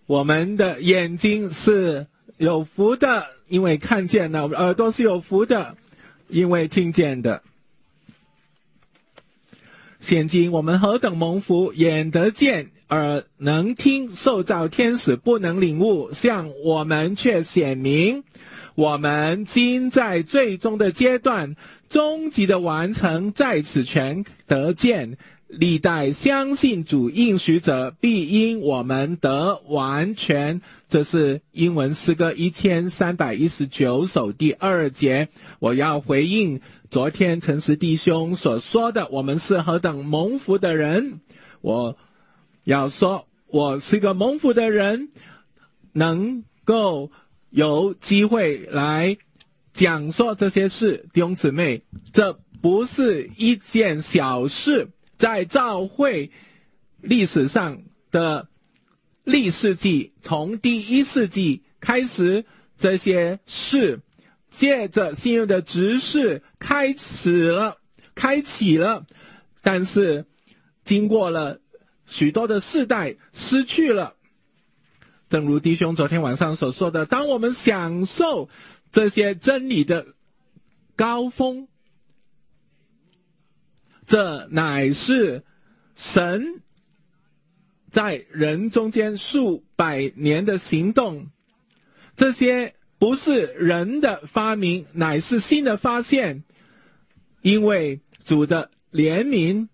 我们的眼睛是有福的，因为看见了；耳朵是有福的，因为听见的。现今我们何等蒙福，眼得见，耳能听，受造天使不能领悟，向我们却显明。我们今在最终的阶段，终极的完成在此全得见。历代相信主应许者，必因我们得完全。这是英文诗歌1319首第2节。我要回应昨天陈实弟兄所说的，我们是何等蒙福的人。我要说，我是个蒙福的人，能够有机会来讲说这些事。弟兄姊妹，这不是一件小事，在教会历史上的历世纪，从第1世纪开始，这些事借着信用的执事开启了，但是经过了许多的世代，失去了。正如弟兄昨天晚上所说的，当我们享受这些真理的高峰，这乃是神在人中间数百年的行动，这些不是人的发明，乃是新的发现。因为主的怜悯，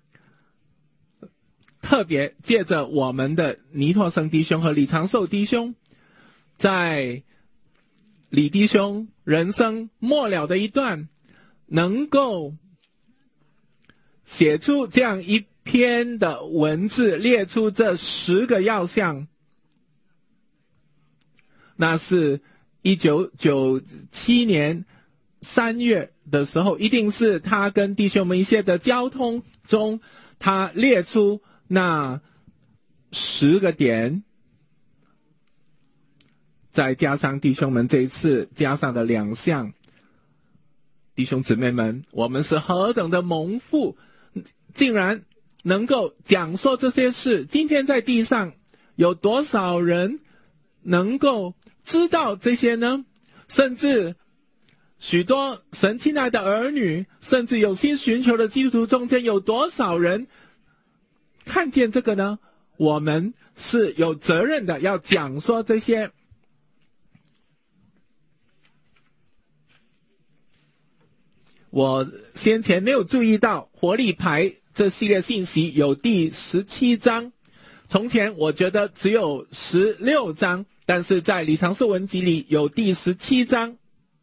特别借着我们的尼托生弟兄和李长寿弟兄，在李弟兄人生末了的一段，能够写出这样一篇的文字，列出这10个要项。那是1997年3月的时候，一定是他跟弟兄们一些的交通中，他列出那10个点，再加上弟兄们这一次加上的2项。弟兄姊妹们，我们是何等的蒙福，竟然能够讲说这些事。今天在地上有多少人能够知道这些呢？甚至许多神亲爱的儿女，甚至有心寻求的基督徒中间，有多少人看见这个呢？我们是有责任的，要讲说这些。我先前没有注意到活力牌这系列信息有第17章，从前我觉得只有16章，但是在李长寿文集里有第17章。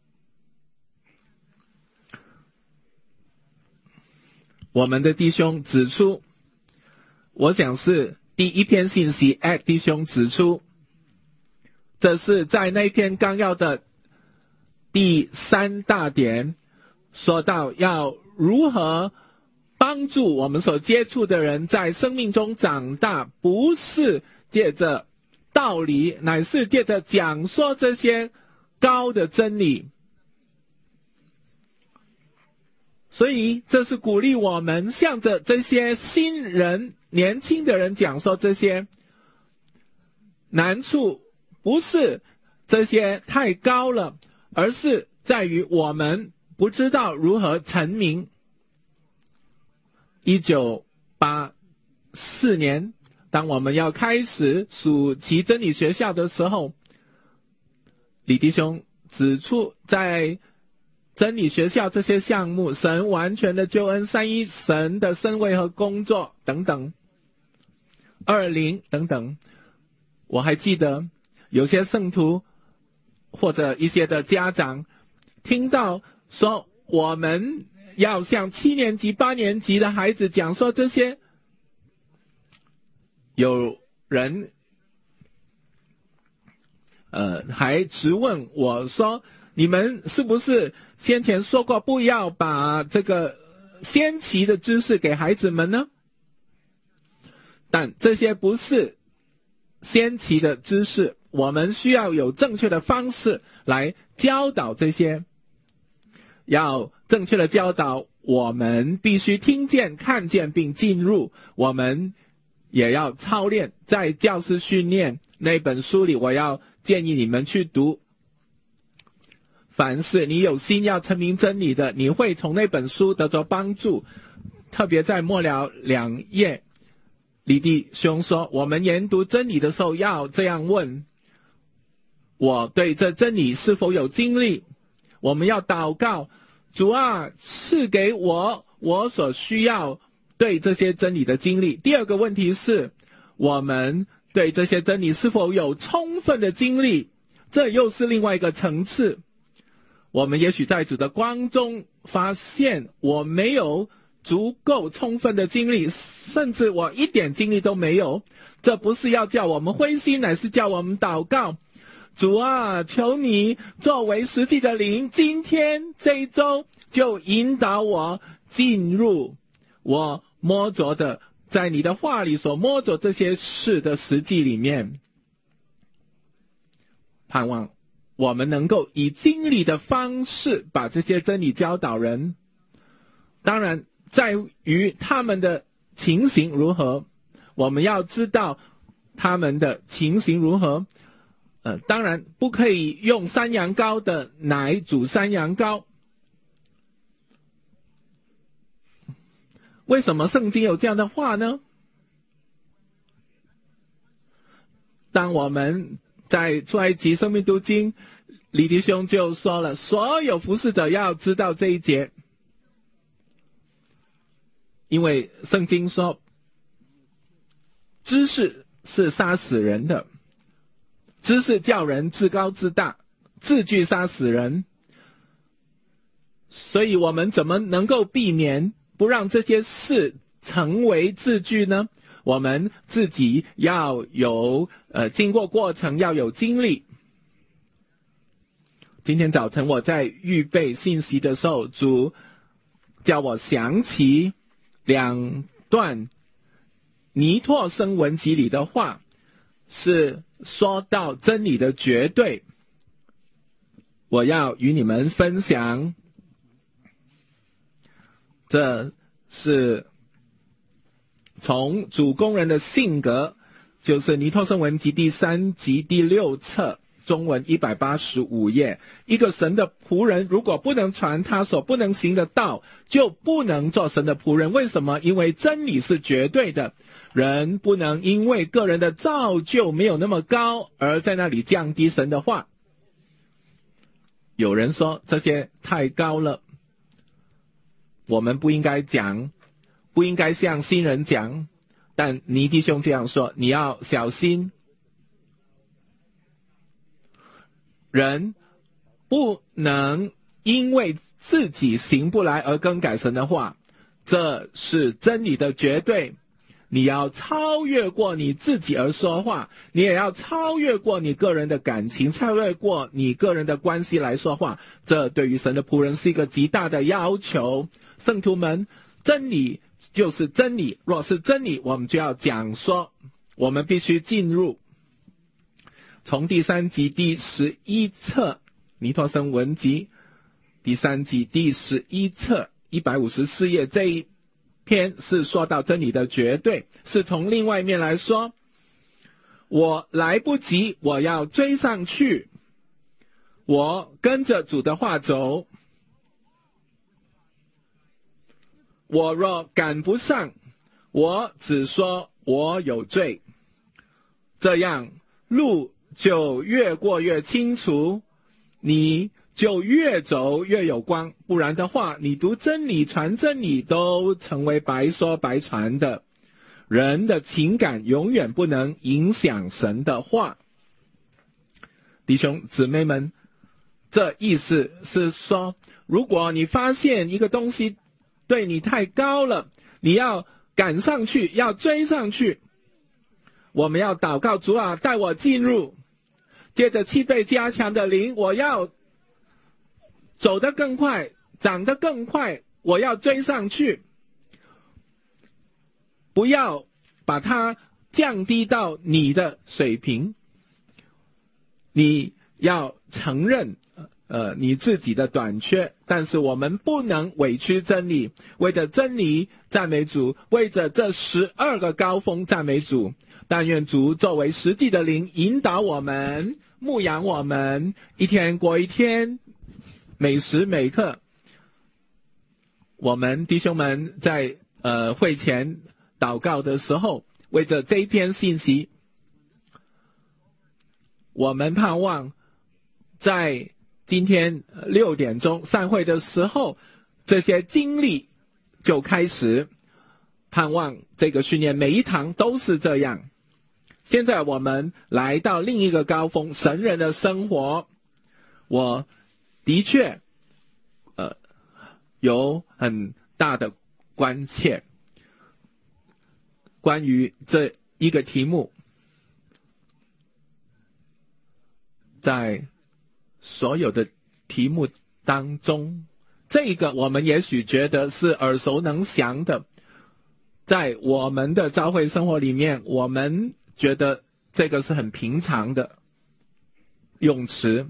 我们的弟兄指出，我想是第1篇信息弟兄指出，这是在那篇纲要的第3大点，说到要如何帮助我们所接触的人在生命中长大，不是借着道理，乃是借着讲说这些高的真理。所以这是鼓励我们向着这些新人、年轻的人讲说这些。难处不是这些太高了，而是在于我们不知道如何成名。1984年，当我们要开始暑期真理学校的时候，李弟兄指出，在真理学校这些项目，神完全的救恩、三一神的身位和工作等等，20等等，我还记得有些圣徒或者一些的家长听到说我们要向7年级、8年级的孩子讲说这些，有人还质问我说，你们是不是先前说过不要把这个先期的知识给孩子们呢？但这些不是先期的知识，我们需要有正确的方式来教导这些。要正确的教导，我们必须听见、看见并进入，我们也要操练，在教师训练那本书里，我要建议你们去读。凡是你有心要成明真理的，你会从那本书得到帮助。特别在末了2页，李弟兄说，我们研读真理的时候要这样问，我对这真理是否有经历？我们要祷告，主啊，赐给我所需要对这些真理的经历。第二个问题是，我们对这些真理是否有充分的经历？这又是另外一个层次。我们也许在主的光中发现我没有足够充分的经历，甚至我一点经历都没有。这不是要叫我们灰心，乃是叫我们祷告，主啊，求你作为实际的灵，今天这一周就引导我进入我摸着的，在你的话里所摸着这些事的实际里面。盼望我们能够以经历的方式把这些真理教导人。当然在于他们的情形如何，我们要知道他们的情形如何。当然不可以用山羊羔的奶煮山羊羔。为什么圣经有这样的话呢？当我们在出埃及生命读经，李弟兄就说了，所有服侍者要知道这一节，因为圣经说知识是杀死人的，知识叫人自高自大，字句杀死人。所以我们怎么能够避免不让这些事成为字句呢？我们自己要有经过过程，要有经历。今天早晨我在预备信息的时候，主叫我想起2段尼托生文集里的话，是说到真理的绝对。我要与你们分享，这是从主工人的性格，就是尼托生文集第3集第6册，中文185页。一个神的仆人如果不能传他所不能行的道，就不能做神的仆人。为什么？因为真理是绝对的，人不能因为个人的造就没有那么高，而在那里降低神的话。有人说这些太高了，我们不应该讲，不应该向新人讲。但尼弟兄这样说，你要小心，人不能因为自己行不来而更改神的话，这是真理的绝对。你要超越过你自己而说话，你也要超越过你个人的感情，超越过你个人的关系来说话。这对于神的仆人是一个极大的要求。圣徒们，真理就是真理，若是真理，我们就要讲说，我们必须进入。从第3集第11册尼托生文集第3集第11册154页，这一篇是说到真理的绝对，是从另外一面来说，我来不及，我要追上去，我跟着主的话走，我若赶不上，我只说我有罪，这样路就越过越清楚，你就越走越有光。不然的话，你读真理传真理都成为白说白传的。人的情感永远不能影响神的话。弟兄姊妹们，这意思是说，如果你发现一个东西对你太高了，你要赶上去，要追上去。我们要祷告，主啊，带我进入。接着7倍加强的灵，我要走得更快，长得更快，我要追上去。不要把它降低到你的水平，你要承认你自己的短缺，但是我们不能委屈真理，为着真理赞美主，为着这12个高峰赞美主。但愿主作为实际的灵引导我们，牧养我们，一天过一天，每时每刻。我们弟兄们在会前祷告的时候，为着这一篇信息，我们盼望在今天6点钟散会的时候，这些经历就开始，盼望这个训练每一堂都是这样。现在我们来到另一个高峰，神人的生活。我的确有很大的关切，关于这一个题目，在所有的题目当中，这个我们也许觉得是耳熟能详的，在我们的教会生活里面，我们觉得这个是很平常的用词。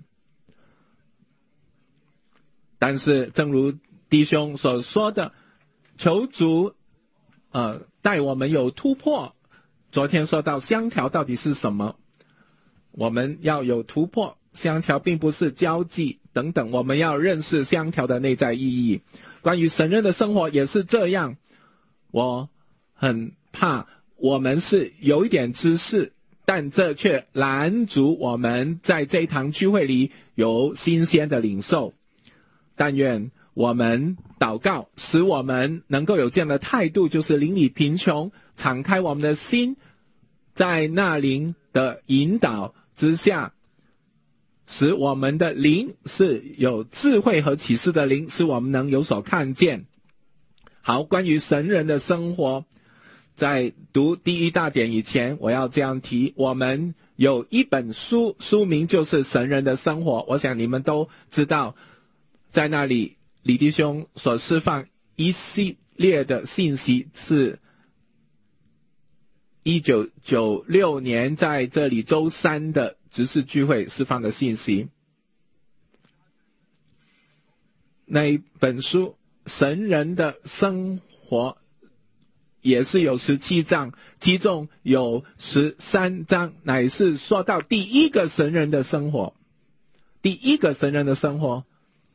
但是正如弟兄所说的，求主带我们有突破。昨天说到相调到底是什么，我们要有突破。相调并不是交际等等，我们要认识相调的内在意义。关于神人的生活也是这样，我很怕我们是有一点知识，但这却拦阻我们在这一堂聚会里有新鲜的领受。但愿我们祷告，使我们能够有这样的态度，就是邻里贫穷，敞开我们的心，在那灵的引导之下，使我们的灵是有智慧和启示的灵，使我们能有所看见。好，关于神人的生活，在读第一大点以前，我要这样提，我们有一本书，书名就是神人的生活。我想你们都知道，在那里李弟兄所释放一系列的信息，是1996年在这里周3的执事聚会释放的信息。那一本书神人的生活也是有17章，其中有13章乃是说到第一个神人的生活。第一个神人的生活，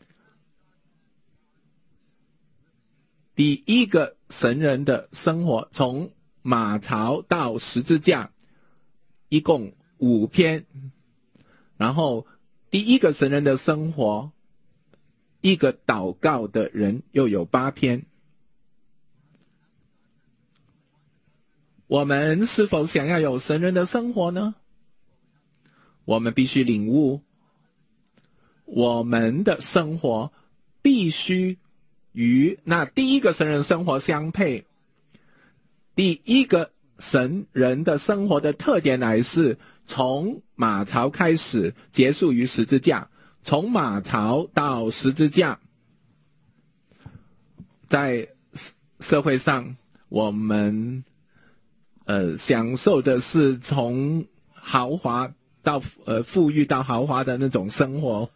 第一个神人的生活，从马槽到十字架，一共5篇。然后第一个神人的生活，一个祷告的人，又有8篇。我们是否想要有神人的生活呢？我们必须领悟，我们的生活必须与那第一个神人生活相配。第一个神人的生活的特点乃是从马槽开始，结束于十字架。从马槽到十字架，在社会上我们享受的是从豪华到富裕到豪华的那种生活，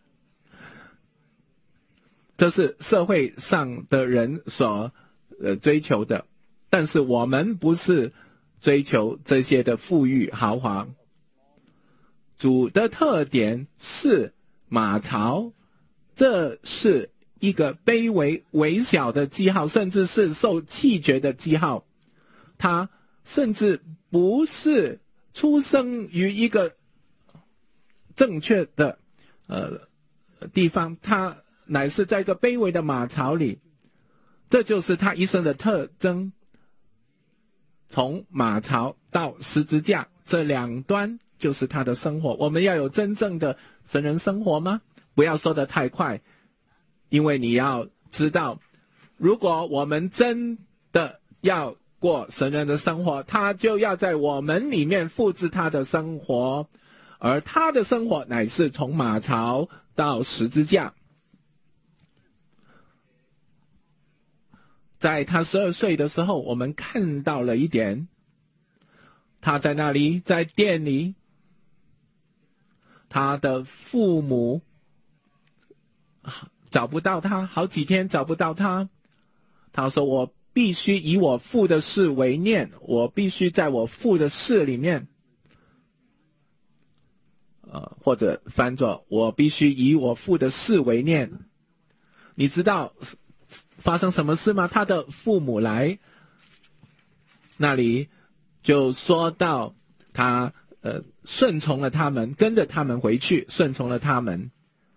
这是社会上的人所追求的。但是我们不是追求这些的富裕豪华。主的特点是马槽，这是一个卑微微小的记号，甚至是受弃绝的记号。他甚至不是出生于一个正确的地方，他乃是在一个卑微的马槽里。这就是他一生的特征。从马槽到十字架，这2端就是他的生活。我们要有真正的神人生活吗？不要说得太快，因为你要知道，如果我们真的要过神人的生活，他就要在我们里面复制他的生活，而他的生活乃是从马槽到十字架。在他12岁的时候，我们看到了一点，他在那里，在店里，他的父母找不到他，好几天找不到他。他说我必须以我父的事为念，我必须在我父的事里面，或者翻作我必须以我父的事为念。你知道发生什么事吗？他的父母来那里就说到他顺从了他们，跟着他们回去，顺从了他们。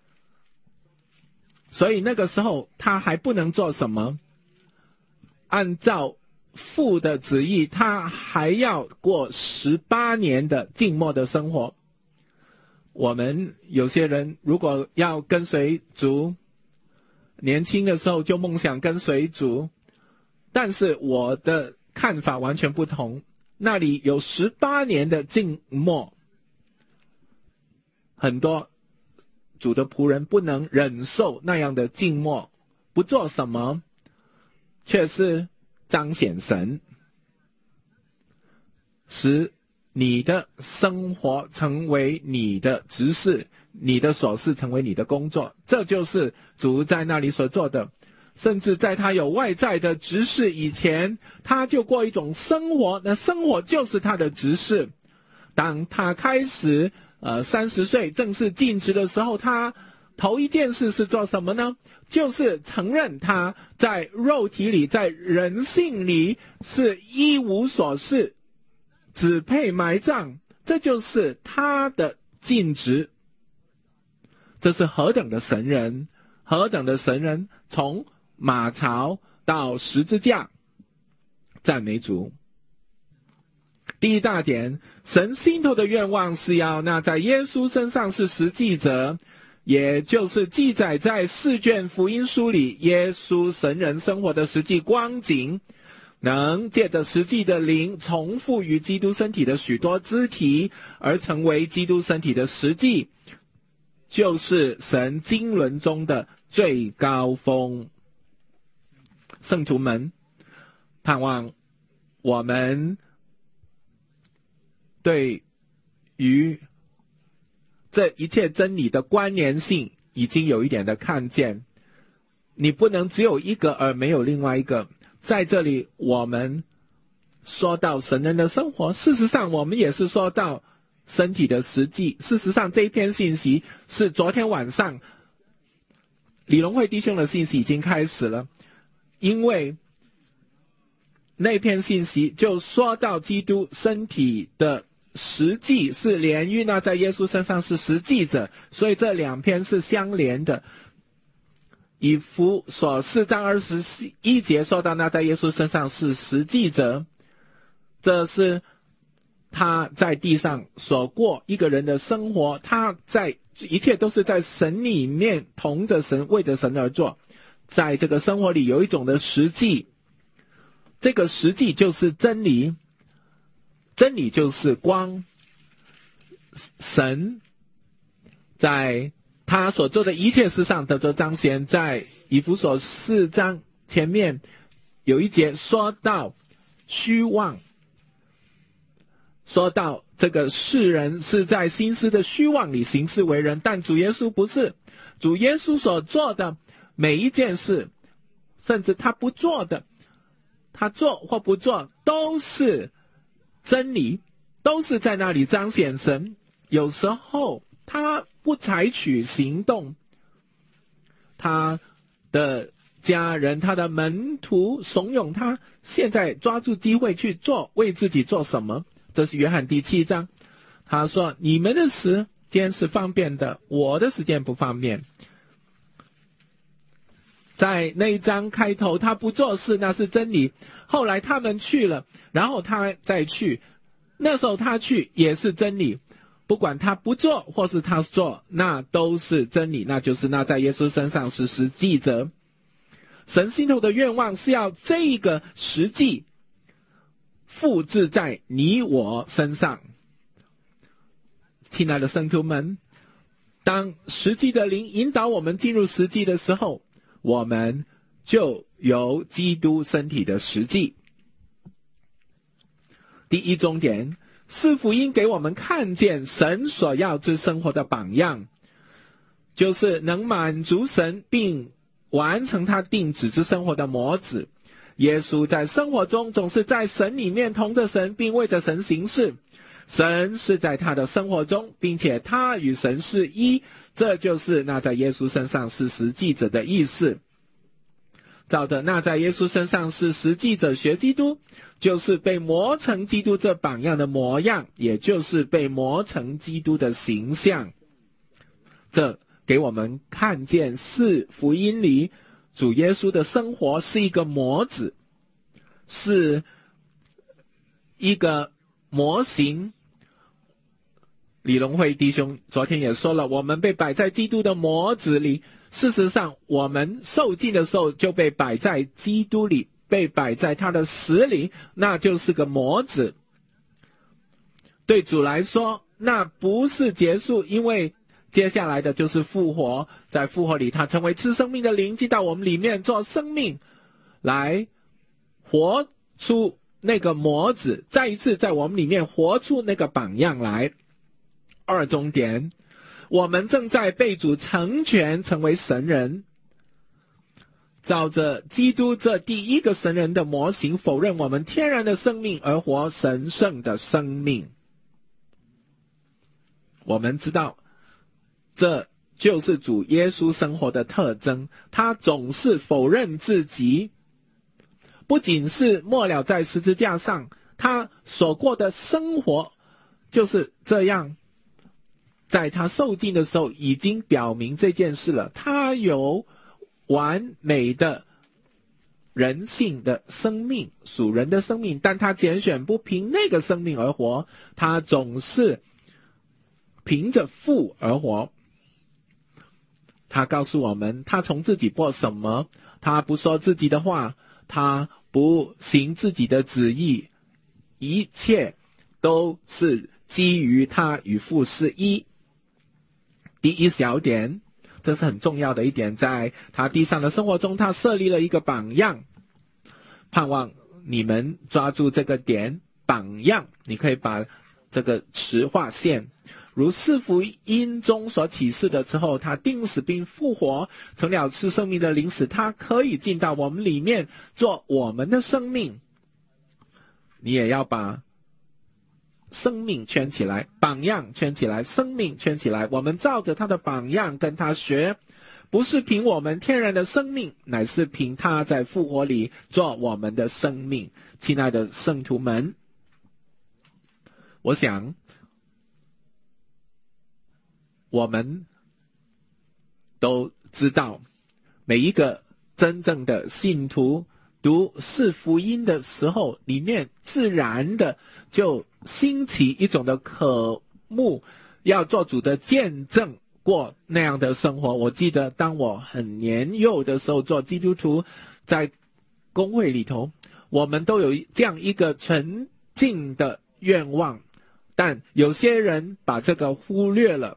所以那个时候他还不能做什么，按照父的旨意，他还要过18年的静默的生活。我们有些人如果要跟随主，年轻的时候就梦想跟随主，但是我的看法完全不同。那里有18年的静默，很多主的仆人不能忍受那样的静默，不做什么，却是彰显神，使你的生活成为你的职事，你的琐事成为你的工作。这就是主在那里所做的。甚至在他有外在的职事以前，他就过一种生活，那生活就是他的职事。当他开始30岁正式尽职的时候，他头一件事是做什么呢？就是承认他在肉体里，在人性里是一无所事，只配埋葬。这就是他的尽职。这是何等的神人，何等的神人，从马槽到十字架，赞美主。第一大点，神心头的愿望是要那在耶稣身上是实际者，也就是记载在4卷福音书里耶稣神人生活的实际光景，能借着实际的灵重复于基督身体的许多肢体，而成为基督身体的实际，就是神经纶中的最高峰。圣徒们，盼望我们对于这一切真理的关联性已经有一点的看见。你不能只有一个而没有另外一个。在这里我们说到神人的生活，事实上我们也是说到身体的实际。事实上这一篇信息是昨天晚上李荣慧弟兄的信息已经开始了，因为那篇信息就说到基督身体的实际是连于那在耶稣身上是实际者，所以这两篇是相连的。以弗所4章21节说到那在耶稣身上是实际者，这是他在地上所过一个人的生活，他在一切都是在神里面同着神，为着神而做。在这个生活里有一种的实际，这个实际就是真理，真理就是光。神在他所做的一切事上得着彰显。在以弗所4章前面有一节说到虚妄，说到这个世人是在心思的虚妄里行事为人，但主耶稣不是。主耶稣所做的每一件事，甚至他不做的，他做或不做都是真理，都是在那里彰显神。有时候他不采取行动，他的家人，他的门徒怂恿他现在抓住机会去做，为自己做什么。这是约翰第7章，他说你们的时间是方便的，我的时间不方便。在那一章开头他不做事，那是真理。后来他们去了，然后他再去，那时候他去也是真理。不管他不做或是他做，那都是真理，那就是那在耶稣身上是实际者。神心头的愿望是要这个实际复制在你我身上。亲爱的圣徒们，当实际的灵引导我们进入实际的时候，我们就有基督身体的实际。第一重点是福音给我们看见神所要之生活的榜样。 就是能满足神并完成他定旨之生活的模子。耶稣在生活中总是在神里面同着神，并为着神行事。神是在他的生活中，并且他与神是一，这就是那在耶稣身上是实际者的意思。照着那在耶稣身上是实际者学基督，就是被磨成基督这榜样的模样，也就是被磨成基督的形象。这给我们看见四福音里主耶稣的生活是一个模子，是一个模型。李隆慧弟兄昨天也说了，我们被摆在基督的模子里，事实上我们受浸的时候就被摆在基督里，被摆在他的死里，那就是个模子。对主来说，那不是结束，因为接下来的就是复活。在复活里，他成为赐生命的灵，进到我们里面做生命，来活出那个模子，再一次在我们里面活出那个榜样来。二重点，我们正在被主成全，成为神人，照着基督这第一个神人的模型，否认我们天然的生命，而活神圣的生命。我们知道这就是主耶稣生活的特征，他总是否认自己，不仅是末了在十字架上，他所过的生活就是这样，在他受尽的时候已经表明这件事了。他有完美的人性的生命，属人的生命，但他拣选不凭那个生命而活，他总是凭着父而活。他告诉我们，他从自己做什么，他不说自己的话，他不行自己的旨意，一切都是基于他与父是一。第一小点，这是很重要的一点，在他地上的生活中，他设立了一个榜样，盼望你们抓住这个点，榜样，你可以把这个词划线。如四福音中所启示的之后，他钉死并复活，成了赐生命的灵，使他可以进到我们里面做我们的生命。你也要把生命圈起来，榜样圈起来，生命圈起来。我们照着他的榜样跟他学，不是凭我们天然的生命，乃是凭他在复活里做我们的生命。亲爱的圣徒们，我想我们都知道，每一个真正的信徒读四福音的时候，里面自然的就兴起一种的渴慕，要做主的见证，过那样的生活。我记得当我很年幼的时候做基督徒，在公会里头，我们都有这样一个纯净的愿望，但有些人把这个忽略了，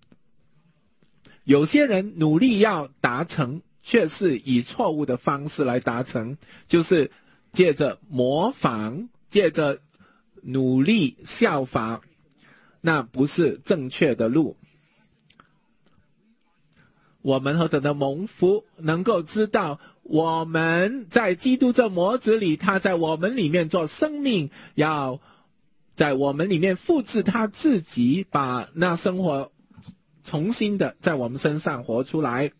有些人努力要达成，却是以错误的方式来达成，就是借着模仿，借着努力效法，那不是正确的路。我们何等的蒙福，能够知道我们在基督这模子里，他在我们里面做生命，要在我们里面复制他自己，把那生活重新的在我们身上活出来。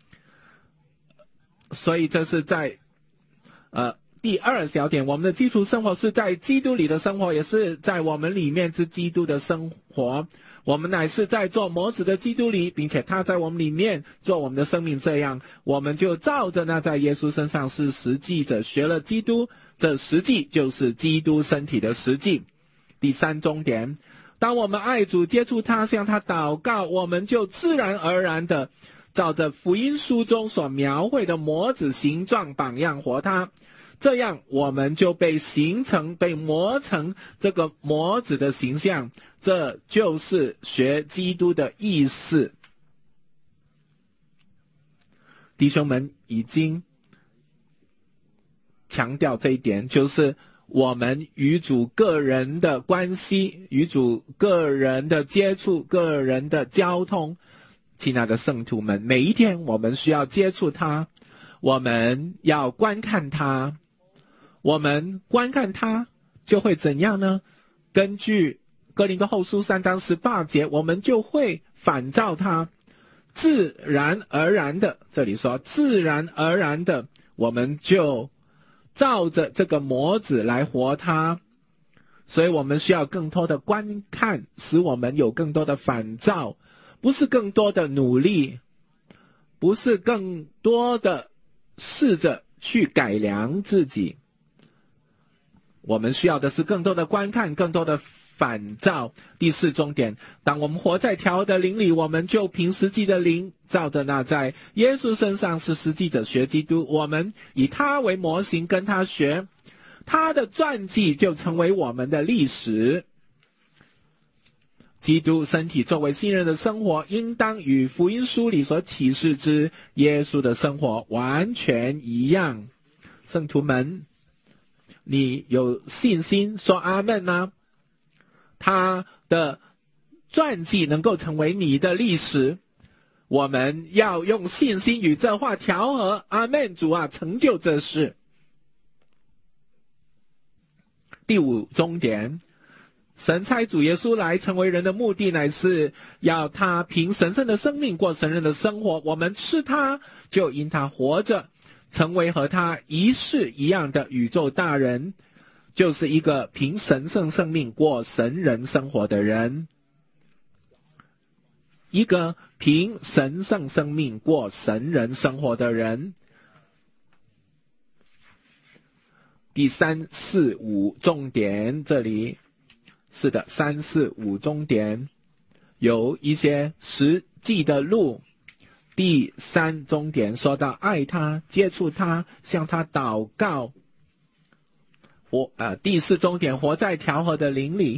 所以这是在第二小点，我们的基础生活是在基督里的生活，也是在我们里面之基督的生活。我们乃是在做模子的基督里，并且他在我们里面做我们的生命，这样我们就照着那在耶稣身上是实际者学了基督，这实际就是基督身体的实际。第三重点，当我们爱主，接触他，向他祷告，我们就自然而然的照着福音书中所描绘的模子形状榜样活他，这样我们就被磨成这个模子的形象。这就是学基督的意思。弟兄们已经强调这一点，就是我们与主个人的关系，与主个人的接触，个人的交通， 亲爱的圣徒们，每一天我们需要接触他，我们要观看他，我们观看他就会怎样呢？根据哥林多后书3章18节，我们就会反照他，自然而然的，这里说自然而然的，我们就照着这个模子来活他。所以我们需要更多的观看，使我们有更多的反照，不是更多的努力，不是更多的试着去改良自己，我们需要的是更多的观看，更多的反照。第4重点，当我们活在调和的灵里，我们就凭实际的灵照着那在耶稣身上是实际者学基督，我们以他为模型跟他学，他的传记就成为我们的历史。基督身体作为新人的生活，应当与福音书里所启示之耶稣的生活完全一样。圣徒们，你有信心说阿们吗？他的传记能够成为你的历史，我们要用信心与这话调和。阿们，主啊，成就这事。第5重点，神差主耶稣来成为人的目的，乃是要他凭神圣的生命过神人的生活。我们吃他，就因他活着，成为和他一世一样的宇宙大人，就是一个凭神圣生命过神人生活的人。一个凭神圣生命过神人生活的人。第3、4、5重点，这里是的，3、4、5重点有一些实际的路。第3重点说到爱他，接触他，向他祷告。第4重点，活在调和的灵里。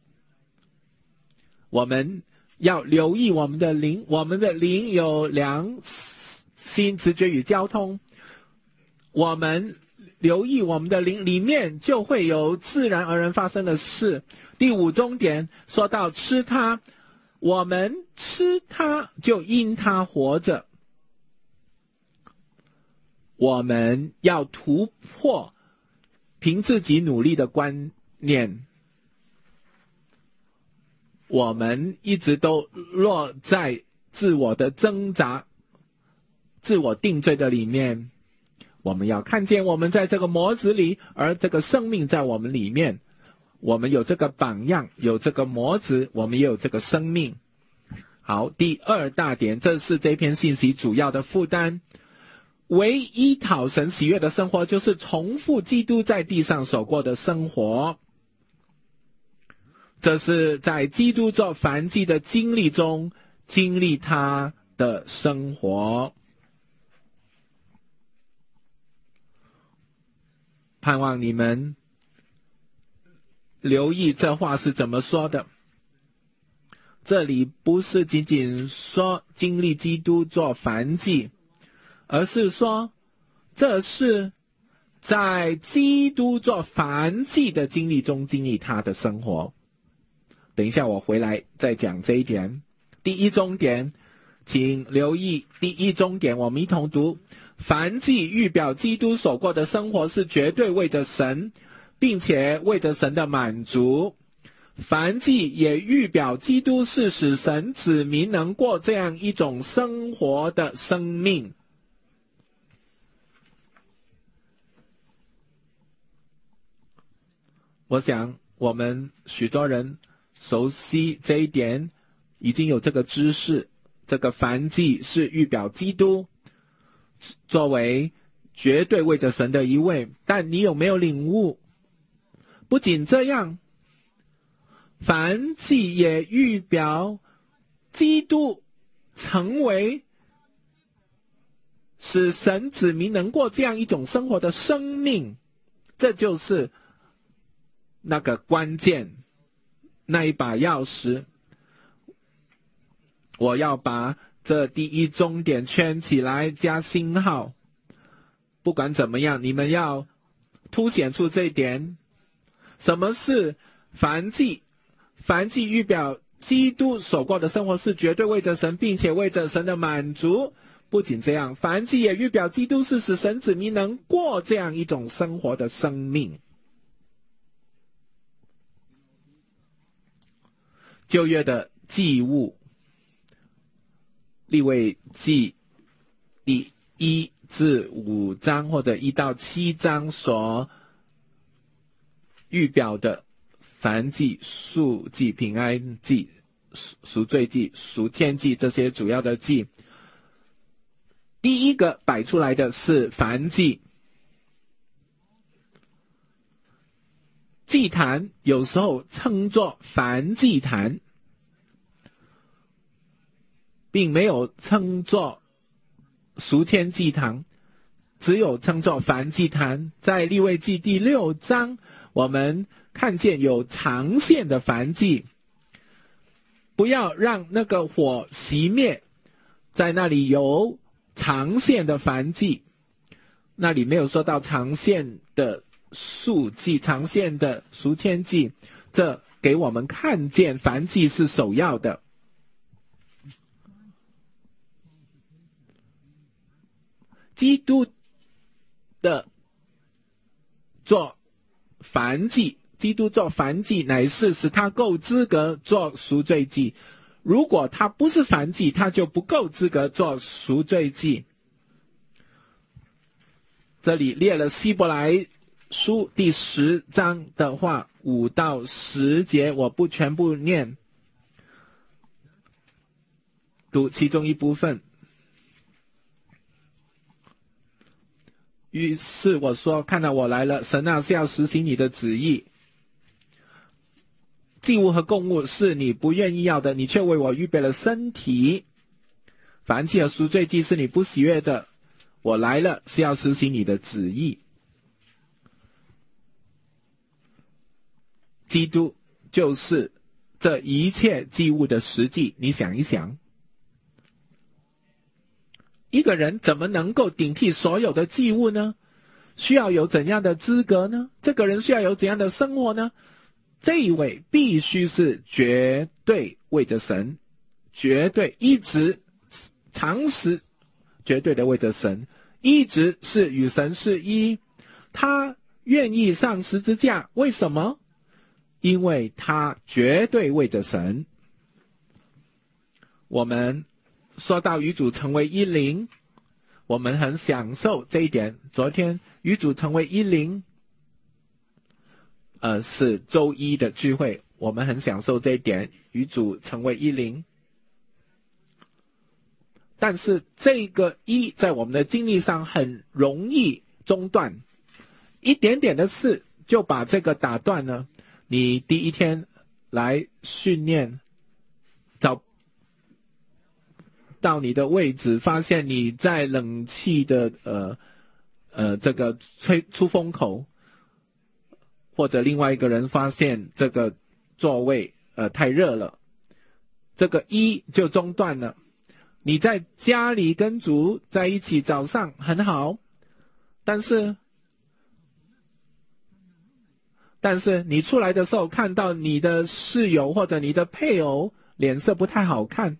我们要留意我们的灵，我们的灵有良心、直觉与交通。我们留意我们的灵里面，就会有自然而然发生的事。第5重点说到吃它，我们吃它就因它活着。我们要突破凭自己努力的观念，我们一直都落在自我的挣扎、自我定罪的里面。我们要看见我们在这个模子里，而这个生命在我们里面。我们有这个榜样，有这个模子，我们也有这个生命。好，第2大点，这是这篇信息主要的负担。唯一讨神喜悦的生活，就是重复基督在地上所过的生活。这是在基督做燔祭的经历中经历他的生活。盼望你们留意这话是怎么说的。这里不是仅仅说经历基督做燔祭，而是说这是在基督做燔祭的经历中经历他的生活。等一下我回来再讲这一点。第1重点，请留意第1重点，我们一同读。燔祭预表基督所过的生活是绝对为着神，并且为着神的满足。燔祭也预表基督是使神子民能过这样一种生活的生命。我想我们许多人熟悉这一点，已经有这个知识，这个燔祭是预表基督作为绝对为着神的一位。但你有没有领悟？不仅这样，燔祭也预表基督成为使神子民能过这样一种生活的生命。这就是那个关键，那一把钥匙。我要把这第1重点圈起来，加星号。不管怎么样，你们要凸显出这一点。什么是燔祭？燔祭预表基督所过的生活是绝对为着神，并且为着神的满足。不仅这样，燔祭也预表基督是使神子民能过这样一种生活的生命。旧约的祭物，利未记第1至5章或者1到7章所预表的燔祭、赎祭、平安祭、赎罪祭、赎愆祭，这些主要的祭，第一个摆出来的是燔祭。祭坛有时候称作燔祭坛，并没有称作赎愆祭坛，只有称作燔祭坛。在利未记第6章，我们看见有长线的燔祭，不要让那个火熄灭，在那里有长线的燔祭，那里没有说到长线的赎祭、长线的赎愆祭，这给我们看见燔祭是首要的。基督的做燔祭，基督做燔祭乃是使他够资格做赎罪祭。如果他不是燔祭，他就不够资格做赎罪祭。这里列了希伯来书第10章的话，5到10节，我不全部念，读其中一部分。于是我说，看到我来了，神啊，是要实行你的旨意。祭物和供物是你不愿意要的，你却为我预备了身体。燔祭和赎罪祭是你不喜悦的，我来了，是要实行你的旨意。基督就是这一切祭物的实际。你想一想，一个人怎么能够顶替所有的祭物呢？需要有怎样的资格呢？这个人需要有怎样的生活呢？这一位必须是绝对为着神，绝对一直长时绝对的为着神，一直是与神是一。他愿意上十字架，为什么？因为他绝对为着神。我们说到与主成为一灵，我们很享受这一点。昨天与主成为一灵，是周一的聚会，我们很享受这一点，与主成为一灵。但是这个一在我们的经历上很容易中断，一点点的事就把这个打断了。你第一天来训练，找到你的位置，发现你在冷气的这个出风口，或者另外一个人发现这个座位太热了，这个一就中断了。你在家里跟主在一起，早上很好，但是你出来的时候看到你的室友或者你的配偶脸色不太好看，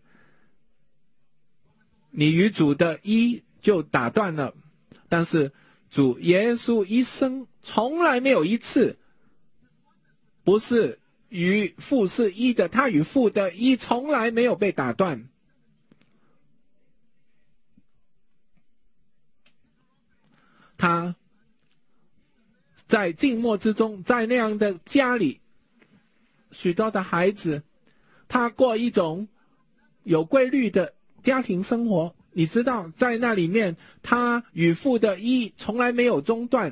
你与主的一就打断了。但是主耶稣一生从来没有一次不是与父是一的，他与父的一从来没有被打断。他在静默之中，在那样的家里，许多的孩子，他过一种有规律的家庭生活。你知道，在那里面，他与父的一从来没有中断。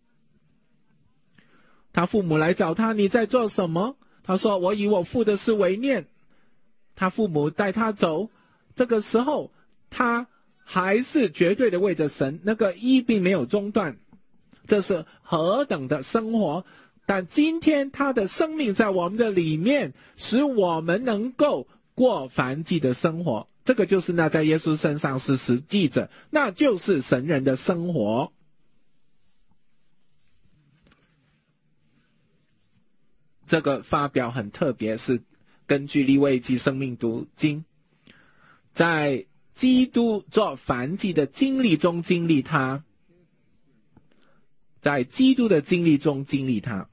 他父母来找他，你在做什么？他说，我以我父的事为念。他父母带他走，这个时候他还是绝对的为着神，那个一并没有中断。这是何等的生活！但今天他的生命在我们的里面，使我们能够过燔祭的生活。这个就是那在耶稣身上是实际的，那就是神人的生活。这个发表很特别，是根据利未记生命读经，在基督做燔祭的经历中经历他，在基督的经历中经历他。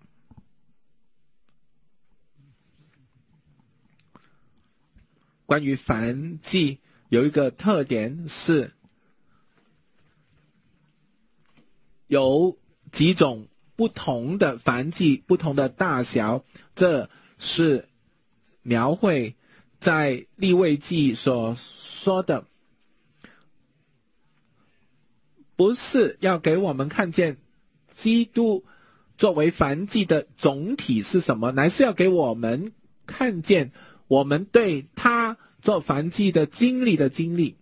关于燔祭有一个特点是有几种不同的燔祭，不同的大小，这是描绘在利未记所说的，不是要给我们看见基督作为燔祭的总体是什么，乃是要给我们看见我们对他做燔祭的经历。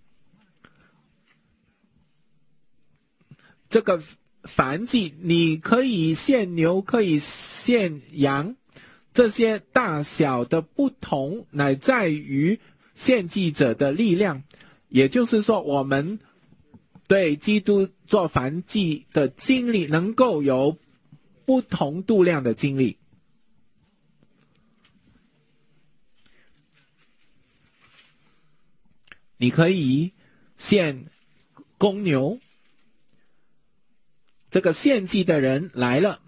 这个燔祭你可以献牛，可以献羊，这些大小的不同乃在于献祭者的力量，也就是说我们对基督做燔祭的经历能够有不同度量的经历。你可以献公牛，这个献祭的人来了，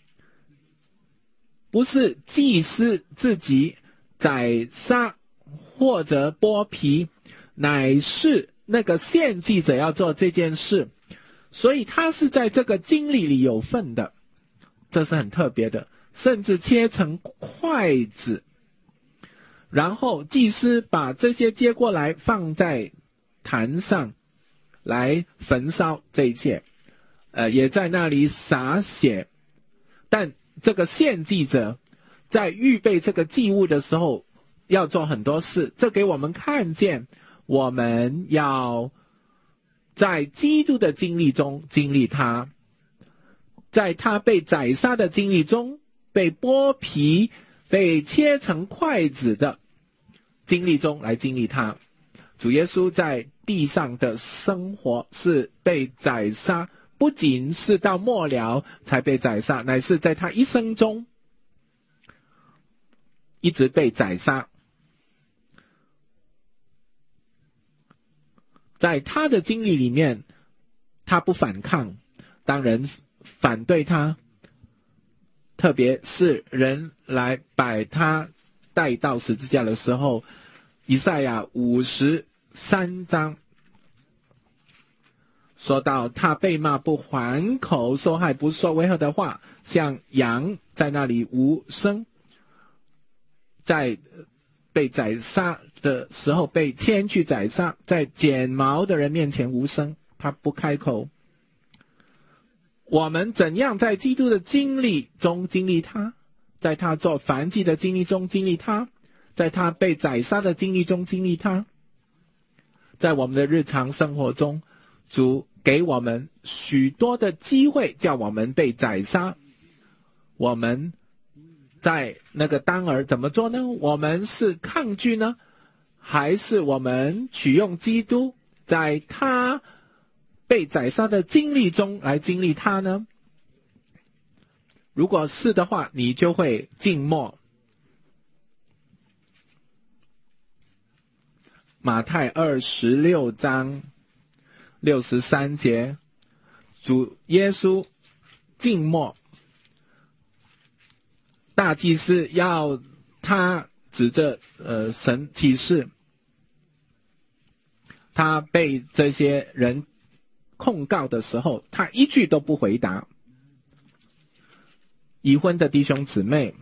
不是祭司自己宰杀或者剥皮，乃是那个献祭者要做这件事，所以他是在这个经历里有份的，这是很特别的。甚至切成筷子，然后祭司把这些接过来放在坛上来焚烧这一切，也在那里洒血。但这个献祭者在预备这个祭物的时候要做很多事，这给我们看见我们要在基督的经历中经历他，在他被宰杀的经历中，被剥皮被切成筷子的经历中来经历他。主耶稣在地上的生活是被宰杀，不仅是到末了才被宰杀，乃是在他一生中一直被宰杀。在他的经历里面，他不反抗，当人反对他，特别是人来把他带到十字架的时候，以赛亚53章说到他被骂不还口，受害不说违和的话，像羊在那里无声，在被宰杀的时候被牵去宰杀，在剪毛的人面前无声，他不开口。我们怎样在基督的经历中经历他，在他做燔祭的经历中经历他，在他被宰杀的经历中经历他。在我们的日常生活中，主给我们许多的机会叫我们被宰杀，我们在那个当儿怎么做呢？我们是抗拒呢，还是我们取用基督在他被宰杀的经历中来经历他呢？如果是的话，你就会静默。马太26章63节，主耶稣静默，大祭司要他指着神启示，他被这些人控告的时候，他一句都不回答。已婚的弟兄姊妹，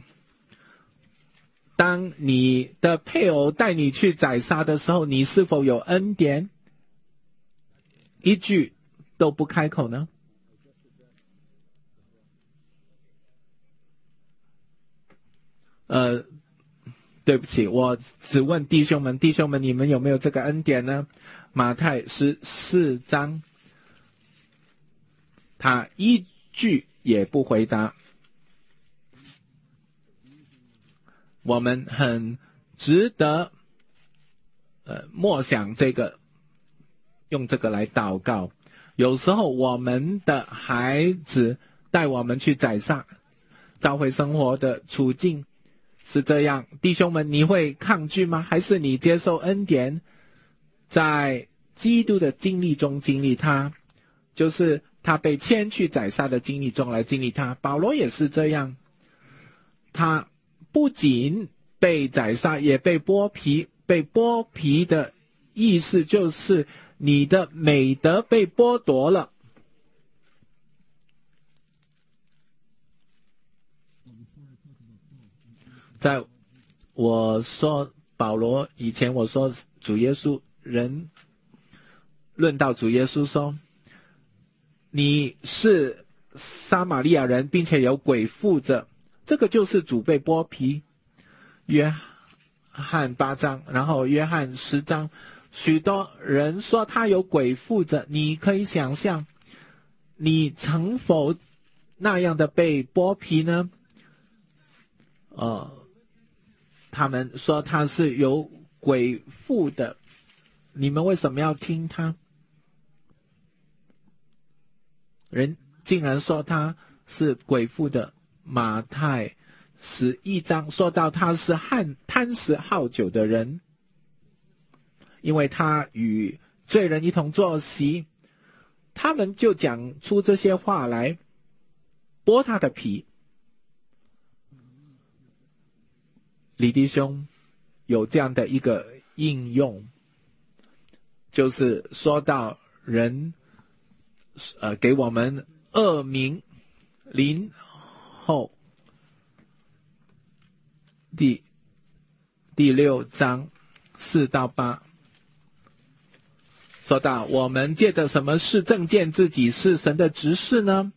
当你的配偶带你去宰杀的时候，你是否有恩典？一句都不开口呢？对不起，我只问弟兄们，你们有没有这个恩典呢？马太14章，他一句也不回答。我们很值得默想这个，用这个来祷告。有时候我们的孩子带我们去宰杀，教会生活的处境是这样，弟兄们，你会抗拒吗？还是你接受恩典，在基督的经历中经历他，就是他被牵去宰杀的经历中来经历他。保罗也是这样，他不仅被宰杀，也被剥皮。被剥皮的意思就是你的美德被剥夺了。在我说保罗以前，我说主耶稣，人论到主耶稣说，你是撒玛利亚人，并且有鬼附着，这个就是主被剥皮。约翰8章，然后约翰10章，许多人说他有鬼附着，你可以想象，你曾否那样的被剥皮呢？他们说他是有鬼附的，你们为什么要听他？人竟然说他是鬼附的。马太11章说到他是贪食好酒的人，因为他与罪人一同坐席，他们就讲出这些话来剥他的皮。李弟兄有这样的一个应用，就是说到人给我们恶名临后，第6章4到8，说到我们借着什么事证见自己是神的执事呢？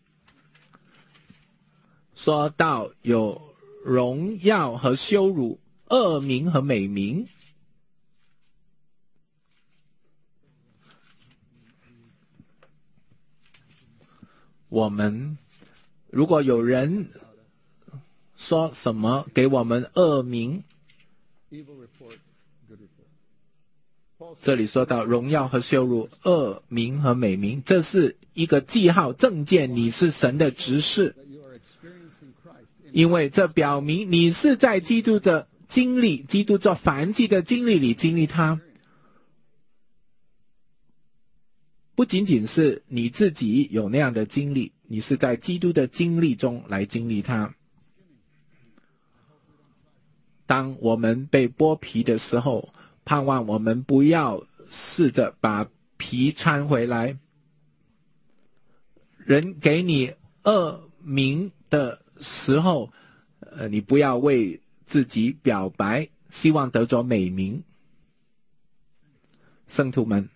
说到有荣耀和羞辱，恶名和美名。我们如果有人说什么给我们恶名，这里说到荣耀和羞辱，恶名和美名，这是一个记号，证见你是神的执事，因为这表明你是在基督的经历，基督做燔祭的经历里经历他，不仅仅是你自己有那样的经历，你是在基督的经历中来经历他。当我们被剥皮的时候，盼望我们不要试着把皮穿回来。人给你恶名的时候，你不要为自己表白，希望得着美名。圣徒们，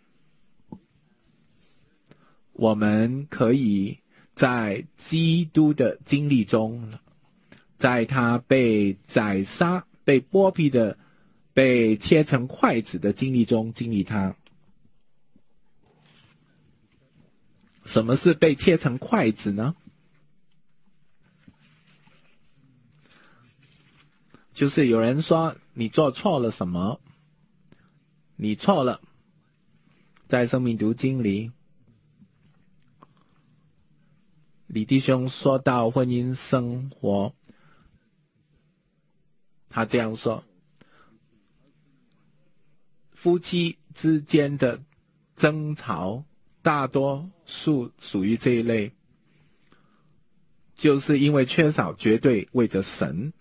我们可以在基督的经历中，在他被宰杀、被剥皮的、被切成筷子的经历中经历他。什么是被切成筷子呢？就是有人说你做错了什么，你错了。在生命读经里，李弟兄说到婚姻生活，他这样说，夫妻之间的争吵大多数属于这一类，就是因为缺少绝对为着神。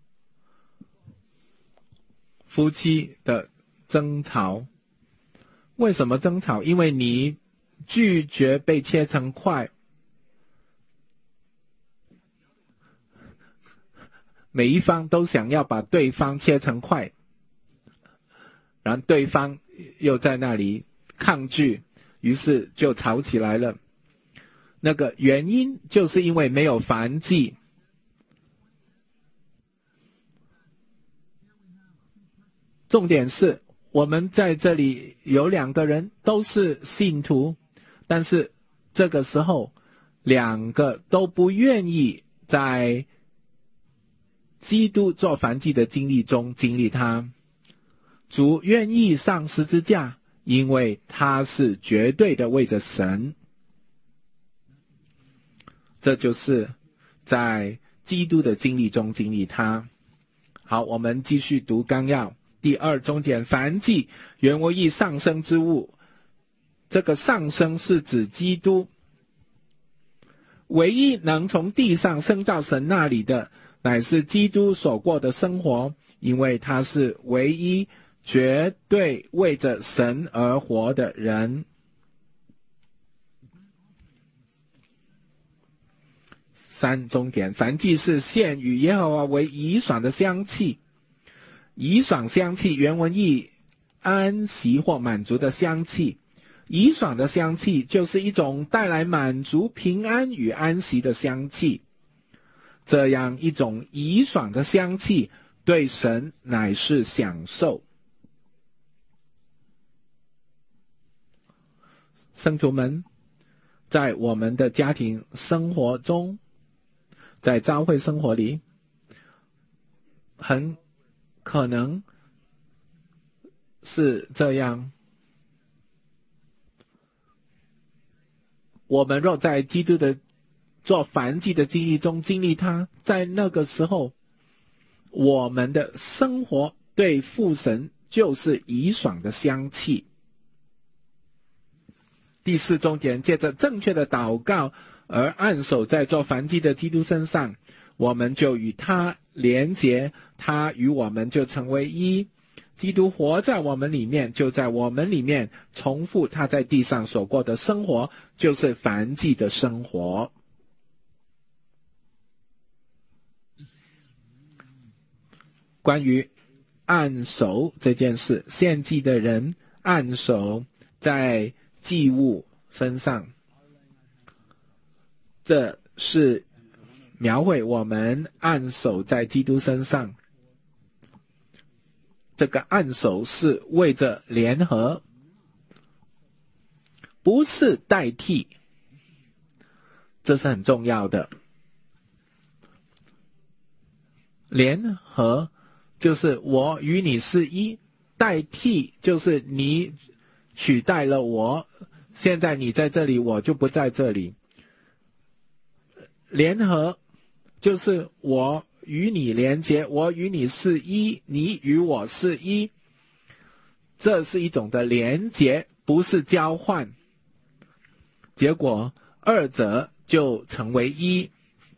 夫妻的争吵，为什么争吵？因为你拒绝被切成块，每一方都想要把对方切成块，然后对方又在那里抗拒，于是就吵起来了。那个原因就是因为没有燔祭。重点是我们在这里有2个人都是信徒，但是这个时候2个都不愿意在基督做燔祭的经历中经历他。主愿意上十字架，因为他是绝对的为着神。这就是在基督的经历中经历他。 好，我们继续读纲要。第二中点，燔祭原文意上升之物，这个上升是指基督，唯一能从地上升到神那里的，乃是基督所过的生活，因为他是唯一绝对为着神而活的人。三中点，燔祭是献与耶和华为怡爽的香气。怡爽香气原文意安息或满足的香气。怡爽的香气就是一种带来满足、平安与安息的香气。这样一种怡爽的香气对神乃是享受。圣徒们，在我们的家庭生活中，在教会生活里，很可能是这样。我们若在基督的做燔祭的经历中经历他，在那个时候，我们的生活对父神就是怡爽的香气。第四重点，借着正确的祷告而按手在做燔祭的基督身上，我们就与他连结，他与我们就成为一。基督活在我们里面，就在我们里面重复他在地上所过的生活，就是燔祭的生活。关于按手这件事，献祭的人按手在祭物身上，这是描绘我们按手在基督身上。这个按手是为着联合，不是代替，这是很重要的。联合就是我与你是一，代替就是你取代了我，现在你在这里，我就不在这里。联合就是我与你连结，我与你是一，你与我是一，这是一种的连结，不是交换。结果二者就成为一。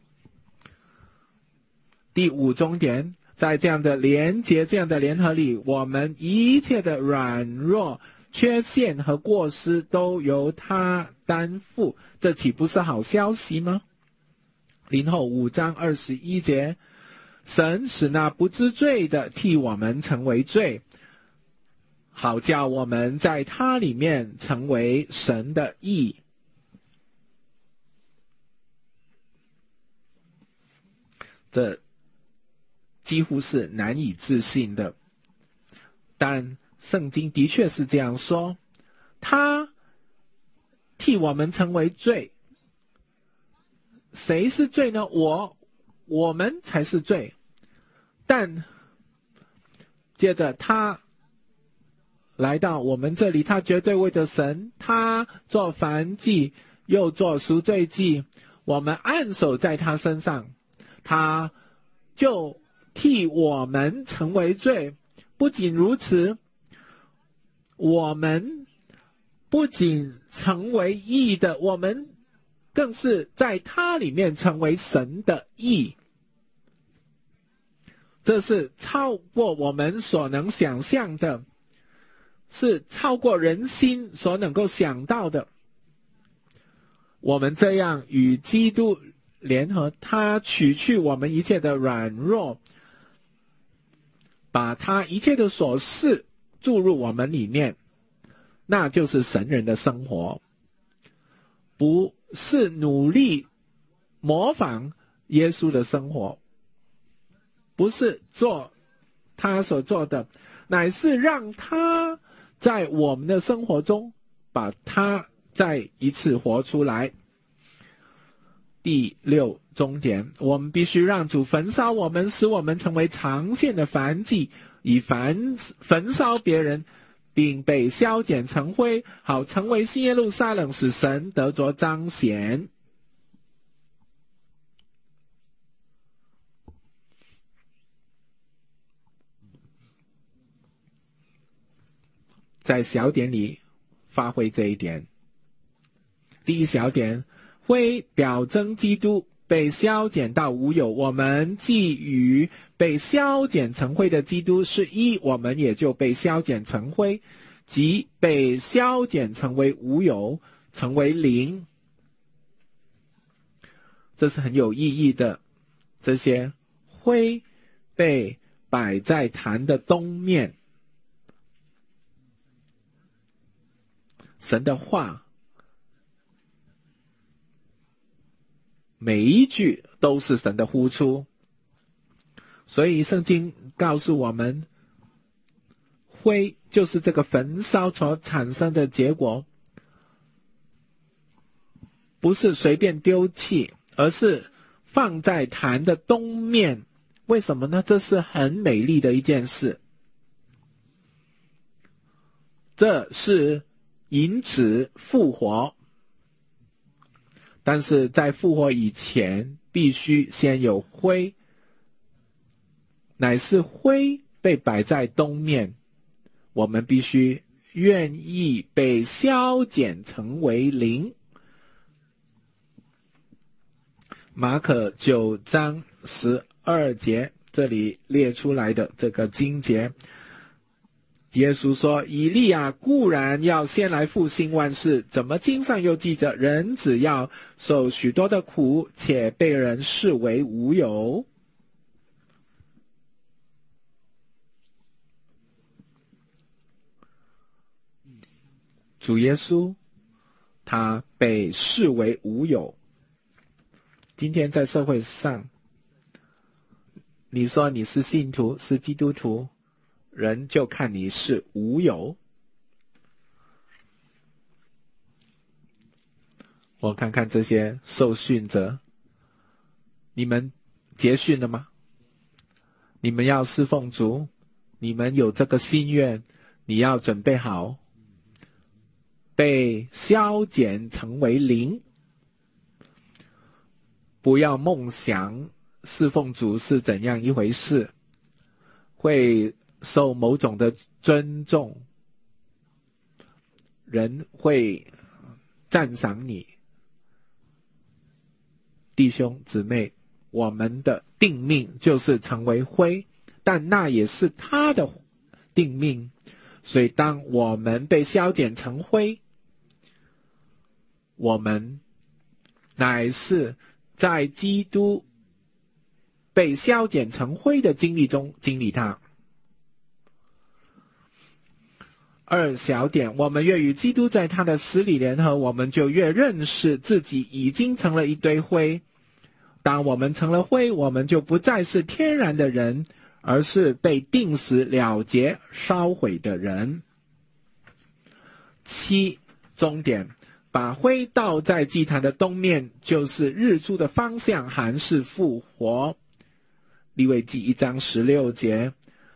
第五重点，在这样的连结、这样的联合里，我们一切的软弱、缺陷和过失都由他担负，这岂不是好消息吗？林后5章21节，神使那不知罪的替我们成为罪，好叫我们在他里面成为神的义。这几乎是难以置信的，但圣经的确是这样说，他替我们成为罪。谁是罪呢？我们才是罪。但接着他来到我们这里，他绝对为着神，他做燔祭又做赎罪祭，我们按手在他身上，他就替我们成为罪。不仅如此，我们不仅成为义的，我们更是在他里面成为神的义。这是超过我们所能想象的，是超过人心所能够想到的。我们这样与基督联合，他取去我们一切的软弱，把他一切的所事注入我们里面，那就是神人的生活，不是努力模仿耶稣的生活，不是做他所做的，乃是让他在我们的生活中把他再一次活出来。第6重点，我们必须让主焚烧我们，使我们成为长线的燔祭，以焚烧别人，并被消减成灰，好成为新耶路撒冷，使神得着彰显。 在小点里发挥这一点。第一小点，灰表征基督被消减到无有，我们既与被消减成灰的基督是一，我们也就被消减成灰，即被消减成为无有，成为零。这是很有意义的。这些灰被摆在坛的东面，神的话每一句都是神的呼出，所以圣经告诉我们，灰就是这个焚烧所产生的结果，不是随便丢弃，而是放在坛的东面。为什么呢？这是很美丽的一件事，这是因此复活。但是在复活以前，必须先有灰，乃是灰被摆在东面，我们必须愿意被消减成为零。马可9章12节这里列出来的这个经节，耶稣说，以利亚固然要先来复兴万事，怎么经上又记着，人只要受许多的苦，且被人视为无有。主耶稣他被视为无有。今天在社会上，你说你是信徒，是基督徒，人就看你是无有。我看看这些受训者，你们结训了吗？你们要侍奉主，你们有这个心愿，你要准备好被消减成为零。不要梦想侍奉主是怎样一回事，会受某种的尊重，人会赞赏你。弟兄姊妹，我们的定命就是成为灰，但那也是他的定命。所以当我们被消减成灰，我们乃是在基督被消减成灰的经历中经历它。二小点，我们越与基督在他的死里联合，我们就越认识自己已经成了一堆灰。当我们成了灰，我们就不再是天然的人，而是被定死了结烧毁的人。七，终点，把灰倒在祭坛的东面，就是日出的方向，还是复活。利未记1章16节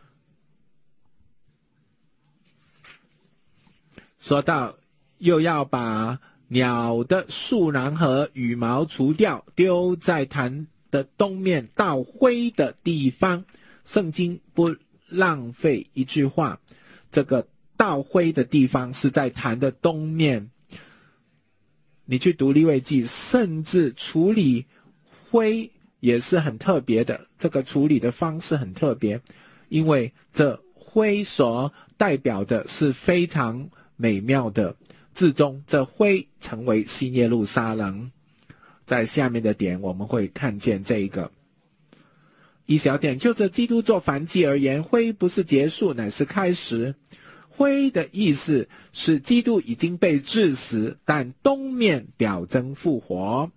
说到，又要把鸟的嗉囊和羽毛除掉，丢在坛的东面倒灰的地方。圣经不浪费一句话，这个倒灰的地方是在坛的东面。你去读利未记，甚至处理灰也是很特别的，这个处理的方式很特别，因为这灰所代表的是非常美妙的，至终这灰成为新耶路撒冷。在下面的点我们会看见这一个一小点，就着基督做燔祭而言，灰不是结束，乃是开始。灰的意思是基督已经被治死，但东面表征复活。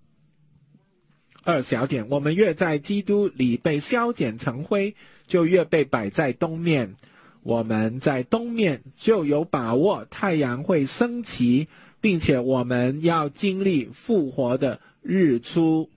二小点，我们越在基督里被消减成灰，就越被摆在东面。我们在东面就有把握太阳会升起，并且我们要经历复活的日出。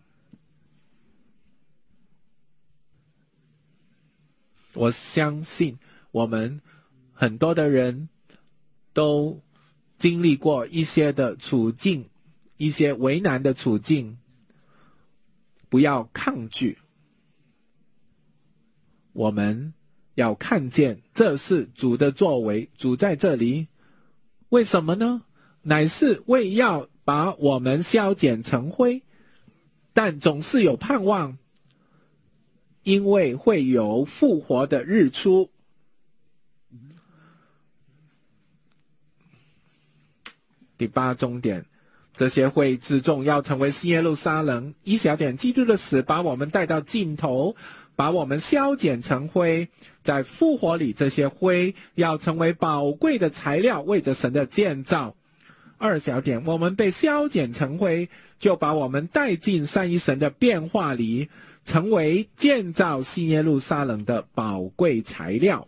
我相信我们很多的人都经历过一些的处境，一些为难的处境，不要抗拒，我们要看见这是主的作为，主在这里。为什么呢？乃是为要把我们消减成灰，但总是有盼望，因为会有复活的日出。第8重点，这些会自重要成为新耶路撒冷。1小点，基督的死把我们带到尽头，把我们消减成灰，在复活里，这些灰要成为宝贵的材料，为着神的建造。2小点，我们被消减成灰，就把我们带进三一神的变化里，成为建造新耶路撒冷的宝贵材料。